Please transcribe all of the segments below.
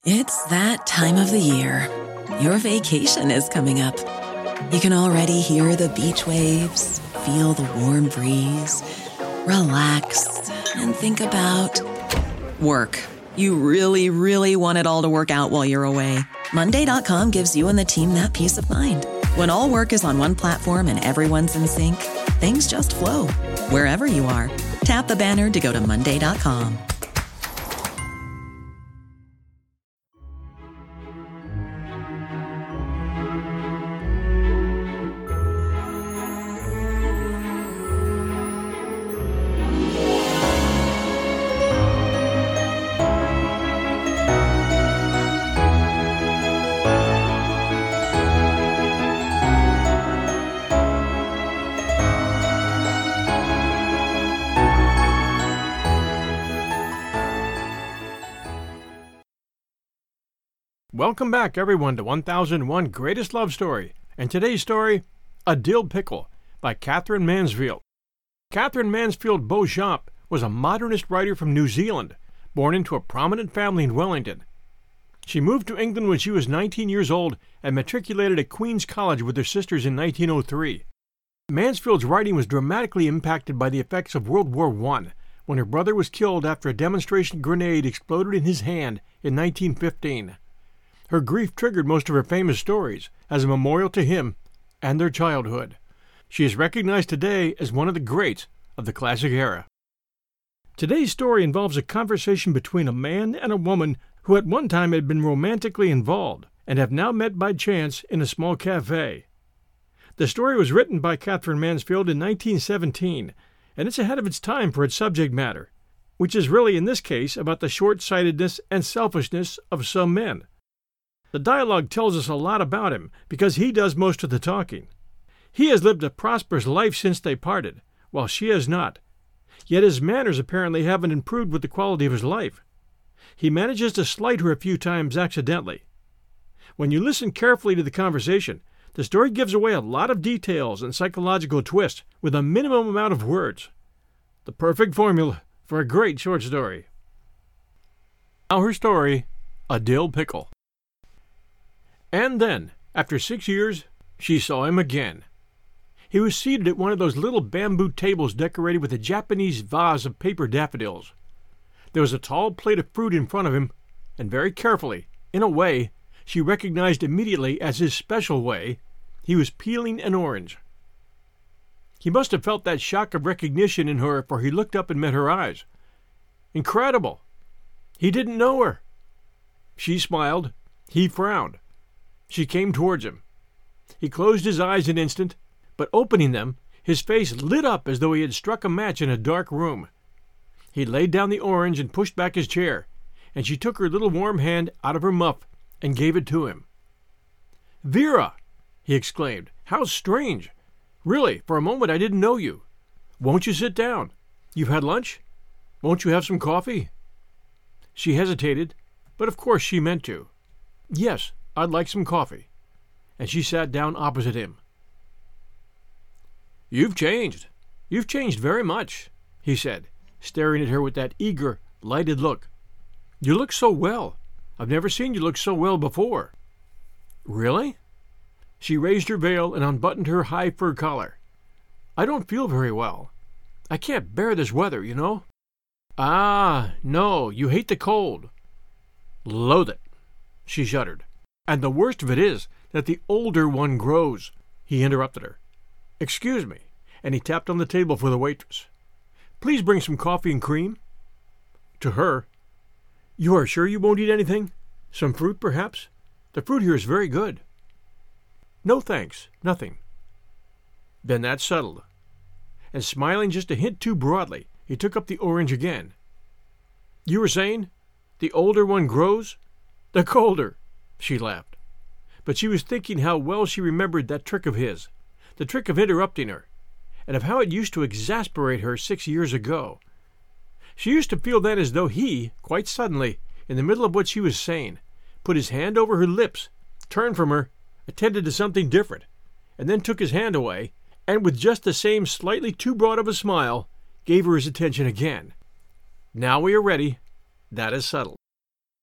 It's that time of the year. Your vacation is coming up. You can already hear the beach waves, feel the warm breeze, relax, and think about work. You really, really want it all to work out while you're away. Monday.com gives you and the team that peace of mind. When all work is on one platform and everyone's in sync, things just flow. Wherever you are, tap the banner to go to Monday.com. Welcome back, everyone, to 1001 Greatest Love Story, and today's story, A Dill Pickle, by Katherine Mansfield. Katherine Mansfield Beauchamp was a modernist writer from New Zealand, born into a prominent family in Wellington. She moved to England when she was 19 years old and matriculated at Queen's College with her sisters in 1903. Mansfield's writing was dramatically impacted by the effects of World War I, when her brother was killed after a demonstration grenade exploded in his hand in 1915. Her grief triggered most of her famous stories as a memorial to him and their childhood. She is recognized today as one of the greats of the classic era. Today's story involves a conversation between a man and a woman who at one time had been romantically involved and have now met by chance in a small cafe. The story was written by Katherine Mansfield in 1917, and it's ahead of its time for its subject matter, which is really in this case about the short-sightedness and selfishness of some men. The dialogue tells us a lot about him because he does most of the talking. He has lived a prosperous life since they parted, while she has not. Yet his manners apparently haven't improved with the quality of his life. He manages to slight her a few times accidentally. When you listen carefully to the conversation, the story gives away a lot of details and psychological twists with a minimum amount of words. The perfect formula for a great short story. Now her story, A Dill Pickle. And then, after 6 years, she saw him again. He was seated at one of those little bamboo tables decorated with a Japanese vase of paper daffodils. There was a tall plate of fruit in front of him, and very carefully, in a way she recognized immediately as his special way, he was peeling an orange. He must have felt that shock of recognition in her, for he looked up and met her eyes. Incredible! He didn't know her. She smiled. He frowned. She came towards him. He closed his eyes an instant, but opening them, his face lit up as though he had struck a match in a dark room. He laid down the orange and pushed back his chair, and she took her little warm hand out of her muff and gave it to him. "Vera!" he exclaimed. "How strange! Really, for a moment I didn't know you. Won't you sit down? You've had lunch? Won't you have some coffee?" She hesitated, but of course she meant to. "Yes, I'd like some coffee." And she sat down opposite him. "You've changed. You've changed very much," he said, staring at her with that eager, lighted look. "You look so well. I've never seen you look so well before." "Really?" She raised her veil and unbuttoned her high fur collar. "I don't feel very well. I can't bear this weather, you know." "Ah, no, you hate the cold." "Loathe it." She shuddered. "And the worst of it is that the older one grows," he interrupted her. "Excuse me," and he tapped on the table for the waitress. "Please bring some coffee and cream." To her, "You are sure you won't eat anything? Some fruit, perhaps? The fruit here is very good." "No, thanks, nothing." Then that's settled. And smiling just a hint too broadly, he took up the orange again. "You were saying, the older one grows? The colder," she laughed. But she was thinking how well she remembered that trick of his, the trick of interrupting her, and of how it used to exasperate her 6 years ago. She used to feel then as though he, quite suddenly, in the middle of what she was saying, put his hand over her lips, turned from her, attended to something different, and then took his hand away, and with just the same slightly too broad of a smile, gave her his attention again. Now we are ready. That is settled.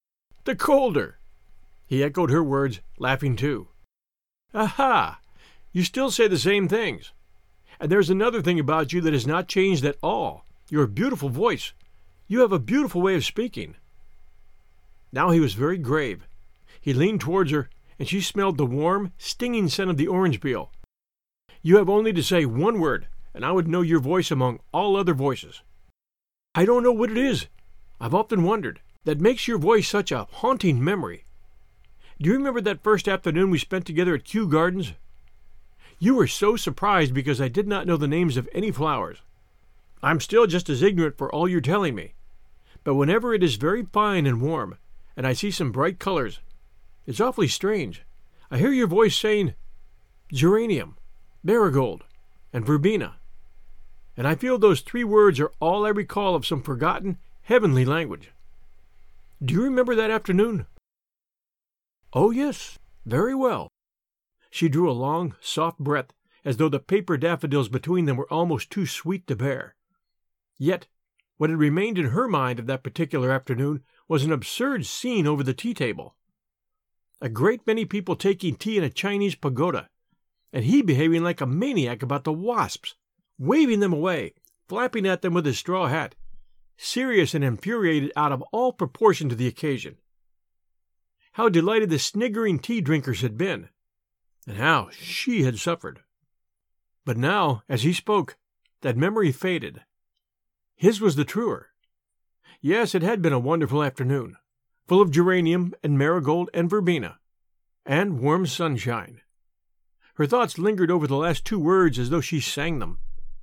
the colder." He echoed her words, laughing too. "Aha! You still say the same things. And there's another thing about you that has not changed at all. Your beautiful voice. You have a beautiful way of speaking." Now he was very grave. He leaned towards her, and she smelled the warm, stinging scent of the orange peel. "You have only to say one word, and I would know your voice among all other voices. I don't know what it is, I've often wondered, that makes your voice such a haunting memory. Do you remember that first afternoon we spent together at Kew Gardens? You were so surprised because I did not know the names of any flowers. I'm still just as ignorant for all you're telling me. But whenever it is very fine and warm, and I see some bright colors, it's awfully strange. I hear your voice saying, 'geranium, marigold, and verbena.' And I feel those 3 words are all I recall of some forgotten, heavenly language. Do you remember that afternoon?" "Oh, yes, very well." She drew a long, soft breath, as though the paper daffodils between them were almost too sweet to bear. Yet, what had remained in her mind of that particular afternoon was an absurd scene over the tea-table. A great many people taking tea in a Chinese pagoda, and he behaving like a maniac about the wasps, waving them away, flapping at them with his straw hat, serious and infuriated out of all proportion to the occasion. How delighted the sniggering tea-drinkers had been, and how she had suffered. But now, as he spoke, that memory faded. His was the truer. Yes, it had been a wonderful afternoon, full of geranium and marigold and verbena, and warm sunshine. Her thoughts lingered over the last 2 words as though she sang them.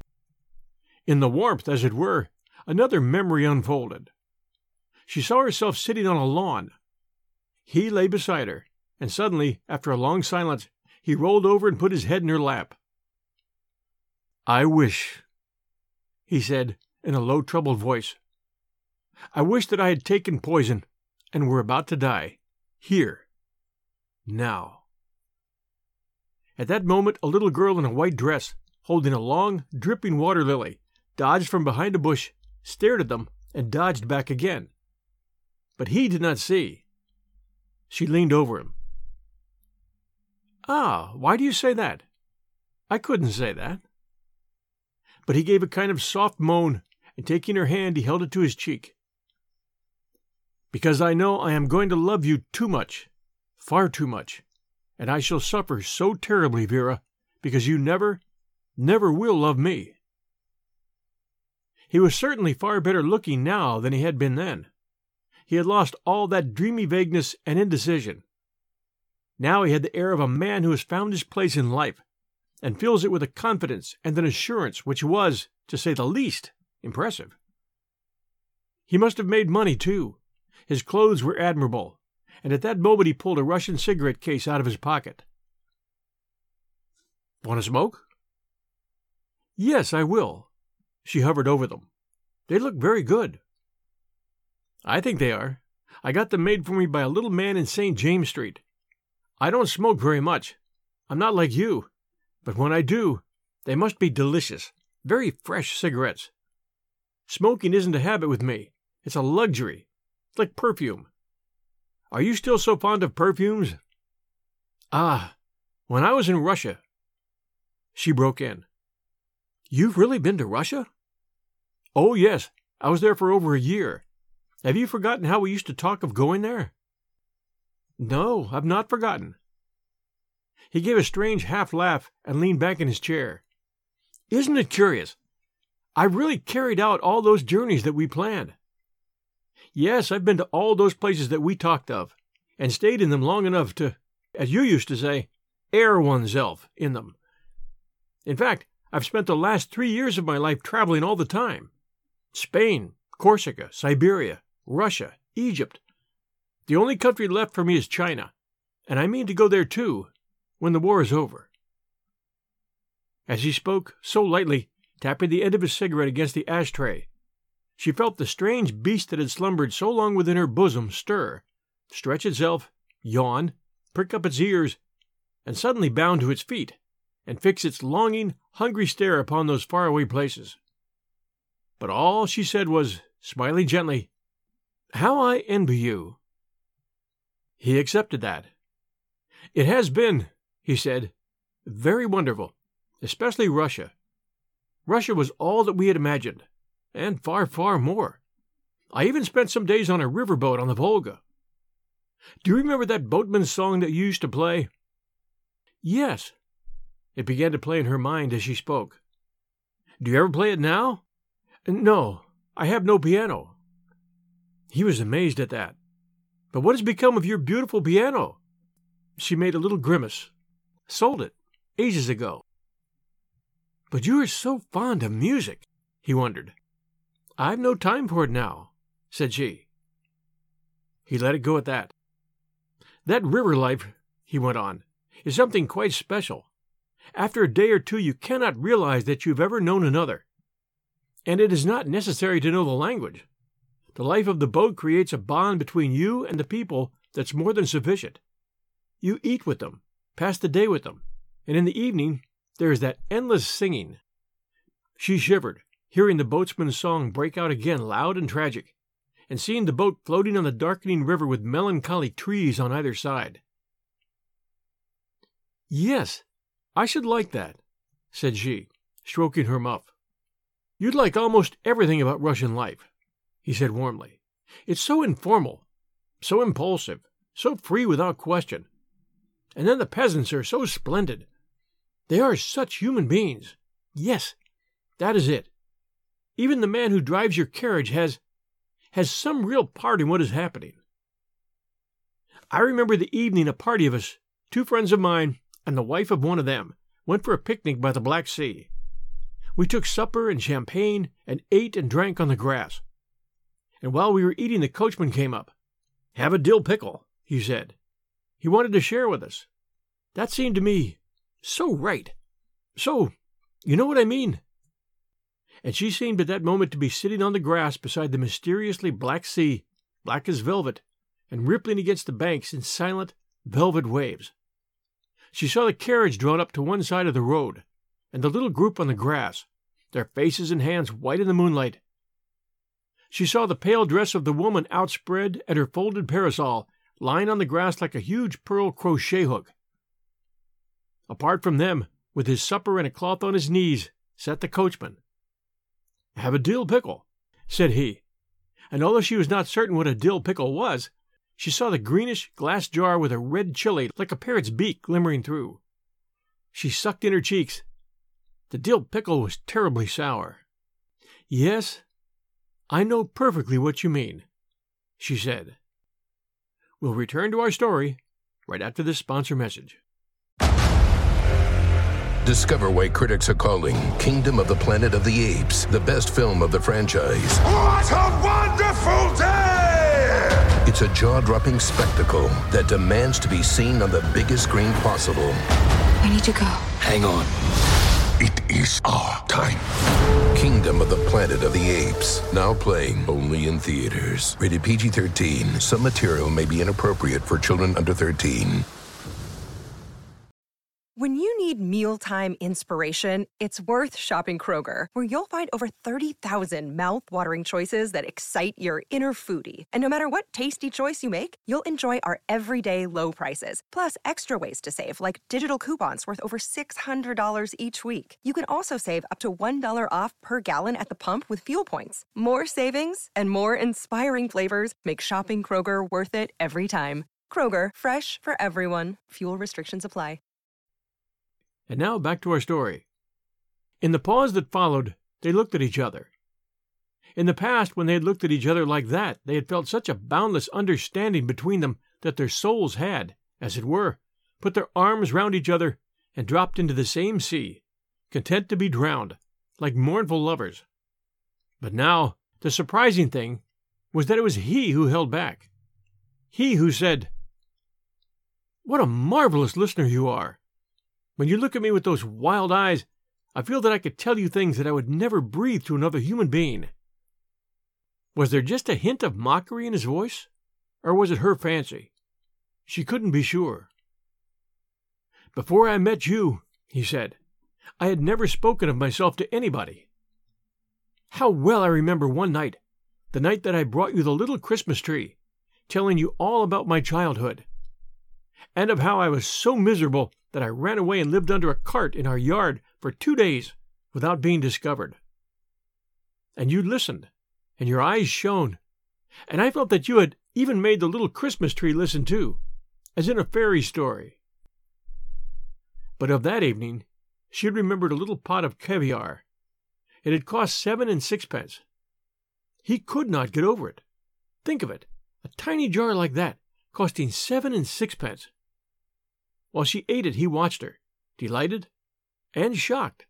In the warmth, as it were, another memory unfolded. She saw herself sitting on a lawn. He lay beside her, and suddenly, after a long silence, he rolled over and put his head in her lap. "I wish," he said in a low, troubled voice, "I wish that I had taken poison and were about to die, here, now." At that moment a little girl in a white dress, holding a long, dripping water lily, dodged from behind a bush, stared at them, and dodged back again. But he did not see. She leaned over him. "Ah, why do you say that?" "I couldn't say that." But he gave a kind of soft moan, and taking her hand he held it to his cheek. "Because I know I am going to love you too much, far too much, and I shall suffer so terribly, Vera, because you never will love me." He was certainly far better looking now than he had been then. He had lost all that dreamy vagueness and indecision. Now he had the air of a man who has found his place in life, and fills it with a confidence and an assurance which was, to say the least, impressive. He must have made money, too. His clothes were admirable, and at that moment he pulled a Russian cigarette case out of his pocket. "Want to smoke?" "Yes, I will." She hovered over them. "They look very good." "I think they are. I got them made for me by a little man in St. James Street. I don't smoke very much. I'm not like you. But when I do, they must be delicious, very fresh cigarettes. Smoking isn't a habit with me. It's a luxury. It's like perfume. Are you still so fond of perfumes?" "Ah, when I was in Russia—" She broke in. "You've really been to Russia?" "Oh, yes. I was there for over a year. Have you forgotten how we used to talk of going there?" "No, I've not forgotten." He gave a strange half-laugh and leaned back in his chair. "Isn't it curious? I really carried out all those journeys that we planned. Yes, I've been to all those places that we talked of, and stayed in them long enough to, as you used to say, air oneself in them. In fact, I've spent the last 3 years of my life traveling all the time. Spain, Corsica, Siberia, Russia, Egypt. The only country left for me is China, and I mean to go there too, when the war is over." As he spoke, so lightly, tapping the end of his cigarette against the ashtray, she felt the strange beast that had slumbered so long within her bosom stir, stretch itself, yawn, prick up its ears, and suddenly bound to its feet, and fix its longing, hungry stare upon those faraway places. But all she said was, smiling gently, "How I envy you." He accepted that. "It has been," he said, "very wonderful, especially Russia. Russia was all that we had imagined, and far, far more. I even spent some days on a riverboat on the Volga. Do you remember that boatman's song that you used to play?" "Yes." It began to play in her mind as she spoke. "Do you ever play it now?" "No, I have no piano." He was amazed at that. "But what has become of your beautiful piano?" She made a little grimace. "Sold it, ages ago." "But you are so fond of music," he wondered. "I've no time for it now," said she. He let it go at that. "That river life," he went on, "is something quite special. After a day or two you cannot realize that you've ever known another. And it is not necessary to know the language. The life of the boat creates a bond between you and the people that's more than sufficient. You eat with them, pass the day with them, and in the evening there is that endless singing." She shivered, hearing the boatsman's song break out again loud and tragic, and seeing the boat floating on the darkening river with melancholy trees on either side. "Yes, I should like that," said she, stroking her muff. "You'd like almost everything about Russian life," he said warmly. "It's so informal, so impulsive, so free without question. And then the peasants are so splendid. They are such human beings. Yes, that is it. Even the man who drives your carriage has some real part in what is happening. I remember the evening a party of us, 2 friends of mine and the wife of one of them, went for a picnic by the Black Sea. We took supper and champagne and ate and drank on the grass. And while we were eating, the coachman came up. 'Have a dill pickle,' he said. He wanted to share with us. That seemed to me so right. So, you know what I mean?" And she seemed at that moment to be sitting on the grass beside the mysteriously black sea, black as velvet, and rippling against the banks in silent, velvet waves. She saw the carriage drawn up to one side of the road, and the little group on the grass, their faces and hands white in the moonlight. She saw the pale dress of the woman outspread and her folded parasol lying on the grass like a huge pearl crochet hook. Apart from them, with his supper and a cloth on his knees, sat the coachman. "Have a dill pickle," said he, and although she was not certain what a dill pickle was, she saw the greenish glass jar with a red chili like a parrot's beak glimmering through. She sucked in her cheeks. The dill pickle was terribly sour. "Yes, I know perfectly what you mean," she said. We'll return to our story right after this sponsor message. Discover why critics are calling Kingdom of the Planet of the Apes the best film of the franchise. What a wonderful day! It's a jaw-dropping spectacle that demands to be seen on the biggest screen possible. I need to go. Hang on. It is our time. Kingdom of the Planet of the Apes. Now playing only in theaters. Rated PG-13. Some material may be inappropriate for children under 13. When you need mealtime inspiration, it's worth shopping Kroger, where you'll find over 30,000 mouth-watering choices that excite your inner foodie. And no matter what tasty choice you make, you'll enjoy our everyday low prices, plus extra ways to save, like digital coupons worth over $600 each week. You can also save up to $1 off per gallon at the pump with fuel points. More savings and more inspiring flavors make shopping Kroger worth it every time. Kroger, fresh for everyone. Fuel restrictions apply. And now back to our story. In the pause that followed, they looked at each other. In the past, when they had looked at each other like that, they had felt such a boundless understanding between them that their souls had, as it were, put their arms round each other and dropped into the same sea, content to be drowned, like mournful lovers. But now, the surprising thing was that it was he who held back. He who said, "What a marvelous listener you are! When you look at me with those wild eyes, I feel that I could tell you things that I would never breathe to another human being." Was there just a hint of mockery in his voice, or was it her fancy? She couldn't be sure. "Before I met you," he said, "I had never spoken of myself to anybody. How well I remember one night, the night that I brought you the little Christmas tree, telling you all about my childhood, and of how I was so miserable that I ran away and lived under a cart in our yard for 2 days without being discovered. And you listened, and your eyes shone, and I felt that you had even made the little Christmas tree listen too, as in a fairy story. But of that evening, she had remembered a little pot of caviar. It had cost 7 and 6 pence. He could not get over it. Think of it, a tiny jar like that, costing 7 and 6 pence. While she ate it, he watched her, delighted and shocked.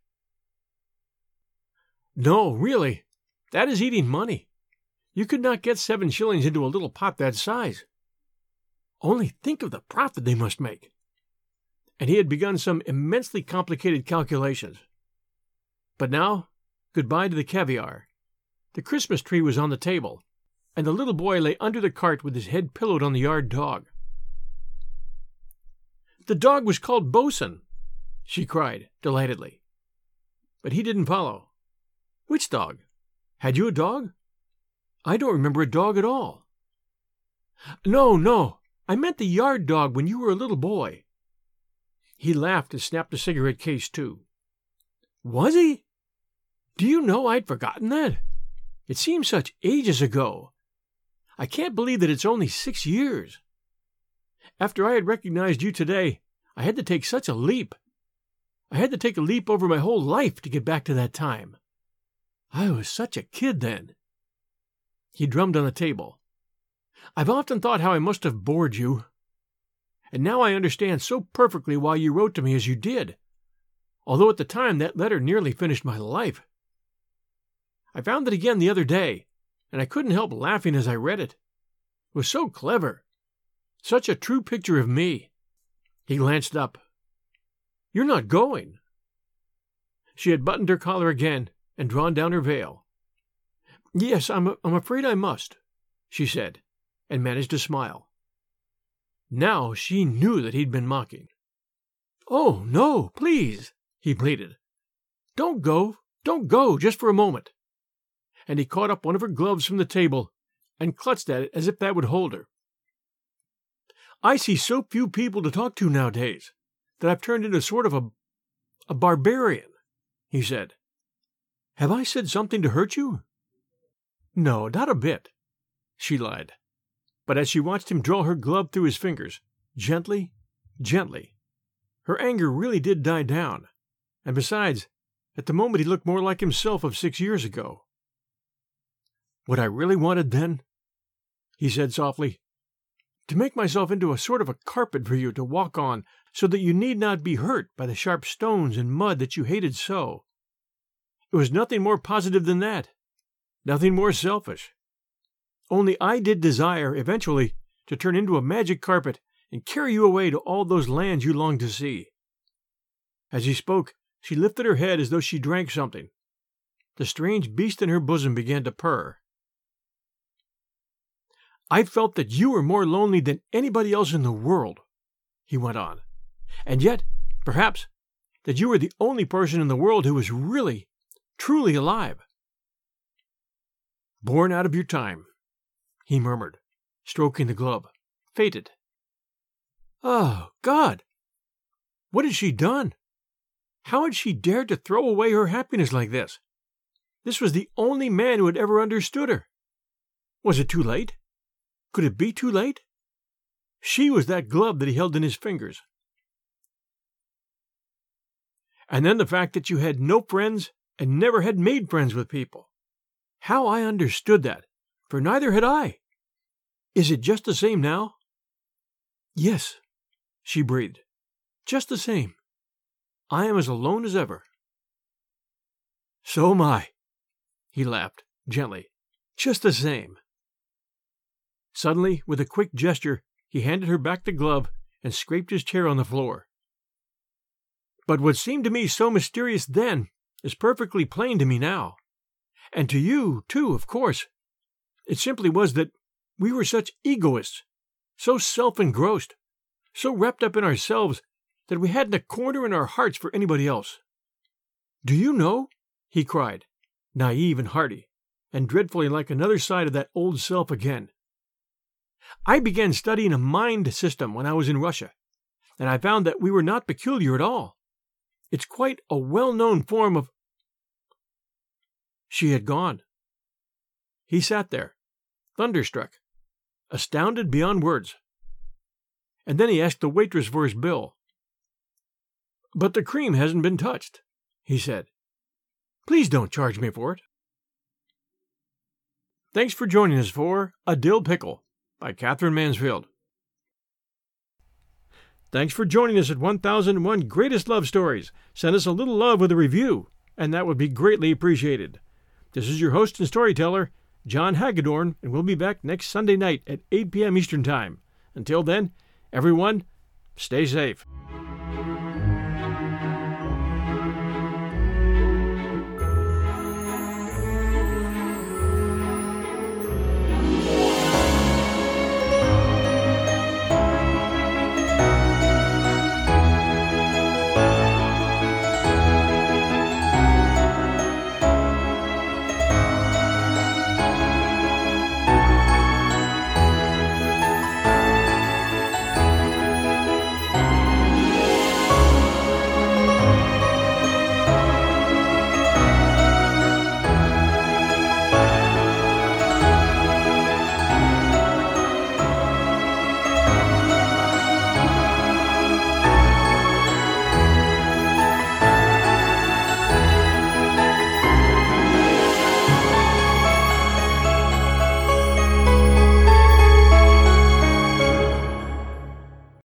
No, really, that is eating money. You could not get 7 shillings into a little pot that size. Only think of the profit they must make. And he had begun some immensely complicated calculations. But now, goodbye to the caviar. The Christmas tree was on the table, and the little boy lay under the cart with his head pillowed on the yard dog. The dog was called Bosun, she cried delightedly. But he didn't follow. Which dog? Had you a dog? I don't remember a dog at all. No, I meant the yard dog when you were a little boy. He laughed and snapped the cigarette case too. Was he? Do you know I'd forgotten that? It seems such ages ago. I can't believe that it's only 6 years. After I had recognized you today, I had to take such a leap. I had to take a leap over my whole life to get back to that time. I was such a kid then. He drummed on the table. I've often thought how I must have bored you. And now I understand so perfectly why you wrote to me as you did, although at the time that letter nearly finished my life. I found it again the other day, and I couldn't help laughing as I read it. It was so clever. Such a true picture of me. He glanced up. You're not going. She had buttoned her collar again and drawn down her veil. Yes, I'm afraid I must, she said, and managed to smile. Now she knew that he'd been mocking. Oh, no, please, he pleaded. Don't go, just for a moment. And he caught up one of her gloves from the table and clutched at it as if that would hold her. I see so few people to talk to nowadays that I've turned into sort of a barbarian, he said. Have I said something to hurt you? No, not a bit, she lied. But as she watched him draw her glove through his fingers, gently, her anger really did die down. And besides, at the moment he looked more like himself of 6 years ago. What I really wanted then, he said softly, to make myself into a sort of a carpet for you to walk on so that you need not be hurt by the sharp stones and mud that you hated so. It was nothing more positive than that, nothing more selfish. Only I did desire, eventually, to turn into a magic carpet and carry you away to all those lands you longed to see. As he spoke, she lifted her head as though she drank something. The strange beast in her bosom began to purr. I felt that you were more lonely than anybody else in the world, he went on, and yet, perhaps, that you were the only person in the world who was really, truly alive. Born out of your time, he murmured, stroking the glove. Fated. Oh, God! What had she done? How had she dared to throw away her happiness like this? This was the only man who had ever understood her. Was it too late? Could it be too late? She was that glove that he held in his fingers. And then the fact that you had no friends and never had made friends with people. How I understood that, for neither had I. Is it just the same now? Yes, she breathed. Just the same. I am as alone as ever. So am I, he laughed, gently. Just the same. Suddenly, with a quick gesture, he handed her back the glove and scraped his chair on the floor. But what seemed to me so mysterious then is perfectly plain to me now. And to you, too, of course. It simply was that we were such egoists, so self-engrossed, so wrapped up in ourselves that we hadn't a corner in our hearts for anybody else. Do you know, he cried, naive and hearty, and dreadfully like another side of that old self again. I began studying a mind system when I was in Russia, and I found that we were not peculiar at all. It's quite a well-known form of—" She had gone. He sat there, thunderstruck, astounded beyond words. And then he asked the waitress for his bill. "But the cream hasn't been touched," he said. "Please don't charge me for it." Thanks for joining us for A Dill Pickle by Katherine Mansfield. Thanks for joining us at 1001 Greatest Love Stories. Send us a little love with a review, and that would be greatly appreciated. This is your host and storyteller, John Hagedorn, and we'll be back next Sunday night at 8 p.m. Eastern Time. Until then, everyone, stay safe.